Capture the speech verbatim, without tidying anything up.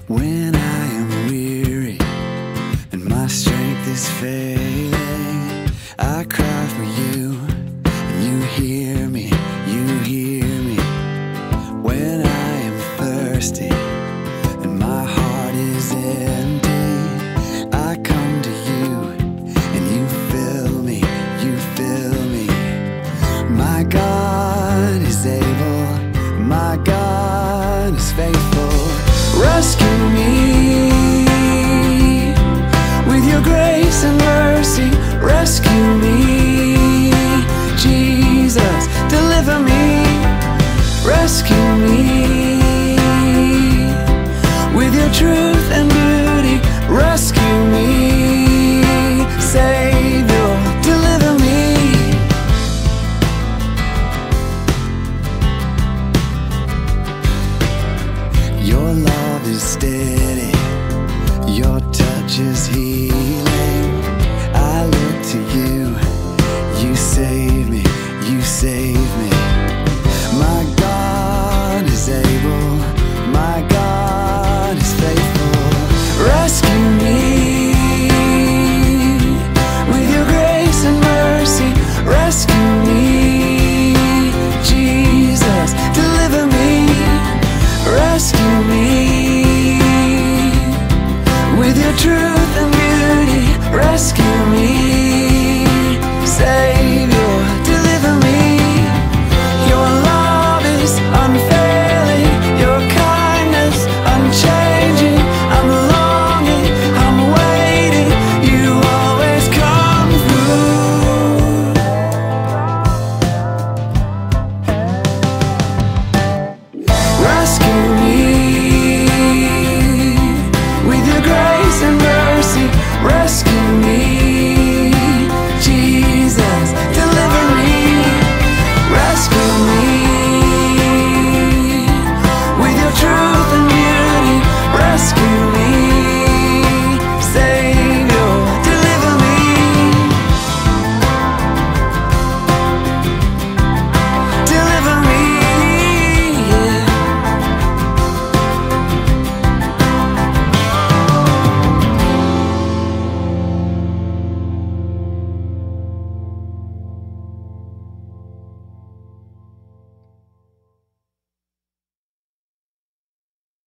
When I am weary and my strength is failing, I cry for you and you hear me, you hear me. When I am thirsty and my heart is empty, I come to you and you fill me, you fill me. My God is able, my God is faithful. Rescue me with your grace and mercy. Rescue me, Jesus, deliver me. Rescue me with your truth and beauty. Rescue me, Savior, deliver me. Your love is steady, your touch is healing.